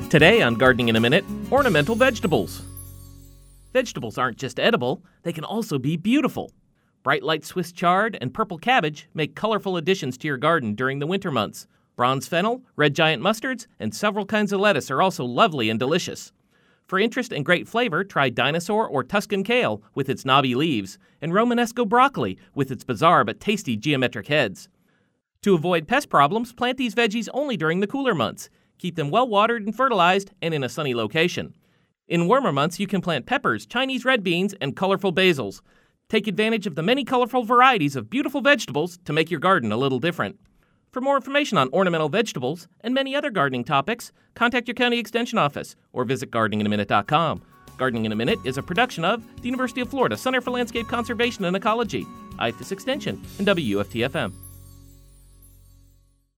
Today on Gardening in a Minute, ornamental vegetables. Vegetables aren't just edible, they can also be beautiful. Bright light Swiss chard and purple cabbage make colorful additions to your garden during the winter months. Bronze fennel, red giant mustards, and several kinds of lettuce are also lovely and delicious. For interest and great flavor, try dinosaur or Tuscan kale with its knobby leaves, and Romanesco broccoli with its bizarre but tasty geometric heads. To avoid pest problems, plant these veggies only during the cooler months. Keep them well watered and fertilized and in a sunny location. In warmer months, you can plant peppers, Chinese red beans, and colorful basils. Take advantage of the many colorful varieties of beautiful vegetables to make your garden a little different. For more information on ornamental vegetables and many other gardening topics, contact your county extension office or visit gardeninginaminute.com. Gardening in a Minute is a production of the University of Florida Center for Landscape Conservation and Ecology, IFAS Extension, and WUFT-FM.